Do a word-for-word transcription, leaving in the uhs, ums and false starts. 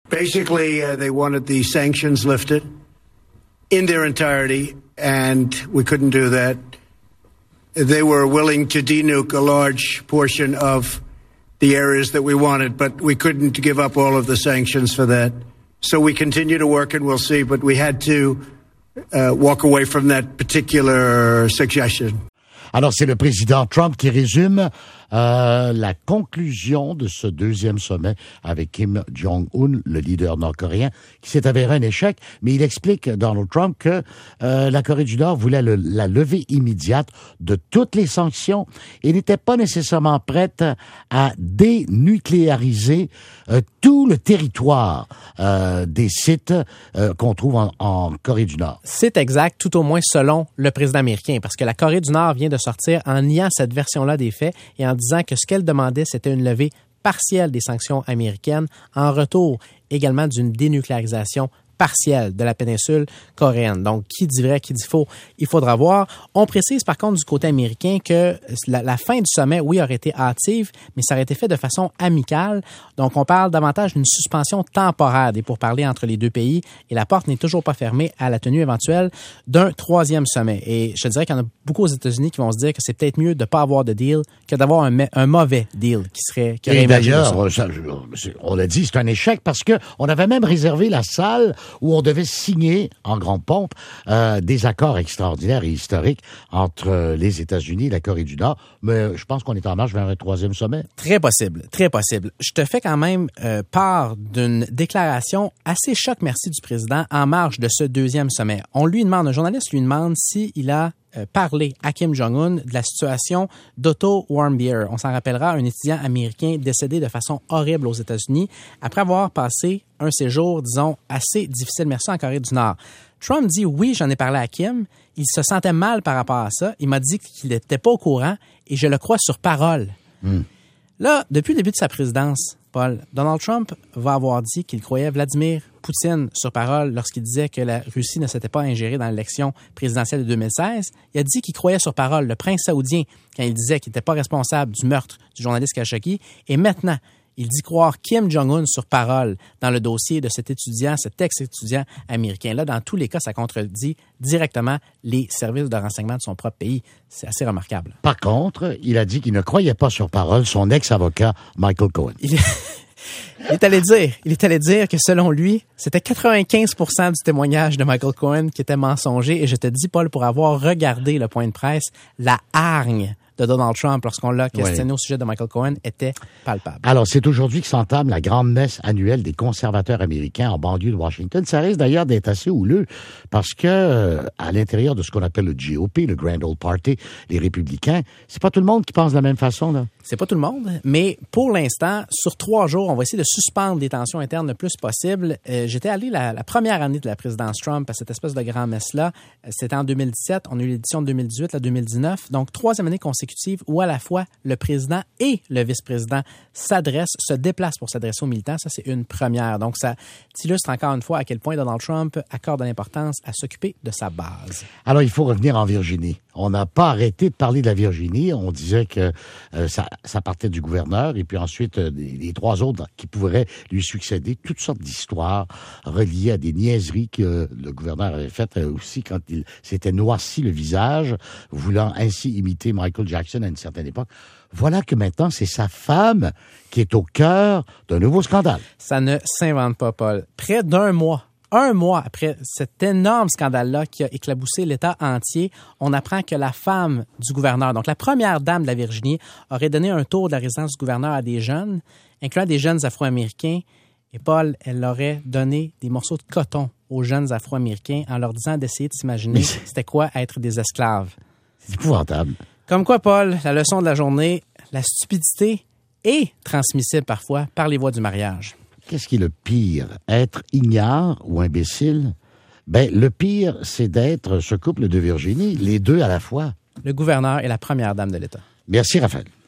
Basically, uh, they wanted the sanctions lifted in their entirety, and we couldn't do that. They were willing to denuke a large portion of the areas that we wanted, but we couldn't give up all of the sanctions for that. So we continue to work, and we'll see, but we had to uh, walk away from that particular suggestion. Alors, c'est le président Trump qui résume euh, la conclusion de ce deuxième sommet avec Kim Jong-un, le leader nord-coréen, qui s'est avéré un échec. Mais il explique, Donald Trump, que euh, la Corée du Nord voulait le, la levée immédiate de toutes les sanctions et n'était pas nécessairement prête à dénucléariser euh, tout le territoire euh, des sites euh, qu'on trouve en, en Corée du Nord. C'est exact, tout au moins selon le président américain, parce que la Corée du Nord vient de sortir en niant cette version-là des faits et en disant que ce qu'elle demandait, c'était une levée partielle des sanctions américaines en retour également d'une dénucléarisation partielle de la péninsule coréenne. Donc, qui dit vrai, qui dit faux, il faudra voir. On précise par contre du côté américain que la, la fin du sommet, oui, aurait été hâtive, mais ça aurait été fait de façon amicale. Donc, on parle davantage d'une suspension temporaire des pourparlers entre les deux pays et la porte n'est toujours pas fermée à la tenue éventuelle d'un troisième sommet. Et je dirais qu'il y en a beaucoup aux États-Unis qui vont se dire que c'est peut-être mieux de ne pas avoir de deal que d'avoir un, un mauvais deal qui serait... Qui et d'ailleurs, ça, on l'a dit, c'est un échec parce que on avait même réservé la salle où on devait signer en grande pompe euh, des accords extraordinaires et historiques entre euh, les États-Unis et la Corée du Nord. Mais je pense qu'on est en marche vers un troisième sommet. Très possible, très possible. Je te fais quand même euh, part d'une déclaration assez choc merci du président en marge de ce deuxième sommet. On lui demande, un journaliste lui demande s'il a Euh, parler à Kim Jong-un de la situation d'Otto Warmbier. On s'en rappellera, un étudiant américain décédé de façon horrible aux États-Unis après avoir passé un séjour, disons, assez difficile, merci, en Corée du Nord. Trump dit oui, j'en ai parlé à Kim. Il se sentait mal par rapport à ça. Il m'a dit qu'il n'était pas au courant et je le crois sur parole. Mm. Là, depuis le début de sa présidence, Paul, Donald Trump va avoir dit qu'il croyait Vladimir Poutine sur parole lorsqu'il disait que la Russie ne s'était pas ingérée dans l'élection présidentielle de deux mille seize. Il a dit qu'il croyait sur parole le prince saoudien quand il disait qu'il n'était pas responsable du meurtre du journaliste Khashoggi. Et maintenant, il dit croire Kim Jong-un sur parole dans le dossier de cet étudiant, cet ex-étudiant américain-là. Dans tous les cas, ça contredit directement les services de renseignement de son propre pays. C'est assez remarquable. Par contre, il a dit qu'il ne croyait pas sur parole son ex-avocat Michael Cohen. Il... Il est allé dire, il est allé dire que selon lui, c'était quatre-vingt-quinze pour cent du témoignage de Michael Cohen qui était mensonger. Et je te dis, Paul, pour avoir regardé le point de presse, la hargne de Donald Trump lorsqu'on l'a questionné oui. au sujet de Michael Cohen était palpable. Alors, c'est aujourd'hui que s'entame la grande messe annuelle des conservateurs américains en banlieue de Washington. Ça risque d'ailleurs d'être assez houleux parce que euh, à l'intérieur de ce qu'on appelle le G O P, le Grand Old Party, les républicains, c'est pas tout le monde qui pense de la même façon, là. C'est pas tout le monde, mais pour l'instant, sur trois jours, on va essayer de suspendre les tensions internes le plus possible. Euh, j'étais allé la, la première année de la présidence Trump à cette espèce de grande messe-là. C'était en deux mille dix-sept. On a eu l'édition de deux mille dix-huit, la deux mille dix-neuf. Donc, troisième année consécutive où à la fois le président et le vice-président s'adressent, se déplacent pour s'adresser aux militants. Ça, c'est une première. Donc, ça illustre encore une fois à quel point Donald Trump accorde de l'importance à s'occuper de sa base. Alors, il faut revenir en Virginie. On n'a pas arrêté de parler de la Virginie. On disait que euh, ça, ça partait du gouverneur et puis ensuite euh, les, les trois autres qui pourraient lui succéder. Toutes sortes d'histoires reliées à des niaiseries que le gouverneur avait faites euh, aussi quand il s'était noirci le visage, voulant ainsi imiter Michael Jackson à une certaine époque. Voilà que maintenant, c'est sa femme qui est au cœur d'un nouveau scandale. Ça ne s'invente pas, Paul. Près d'un mois. Un mois après cet énorme scandale-là qui a éclaboussé l'État entier, on apprend que la femme du gouverneur, donc la première dame de la Virginie, aurait donné un tour de la résidence du gouverneur à des jeunes, incluant des jeunes Afro-Américains. Et Paul, elle aurait donné des morceaux de coton aux jeunes Afro-Américains en leur disant d'essayer de s'imaginer c'était quoi être des esclaves. C'est épouvantable. Comme quoi, Paul, la leçon de la journée, la stupidité est transmissible parfois par les voies du mariage. Qu'est-ce qui est le pire? Être ignare ou imbécile? Ben, le pire, c'est d'être ce couple de Virginie, les deux à la fois. Le gouverneur et la première dame de l'État. Merci, Raphaël.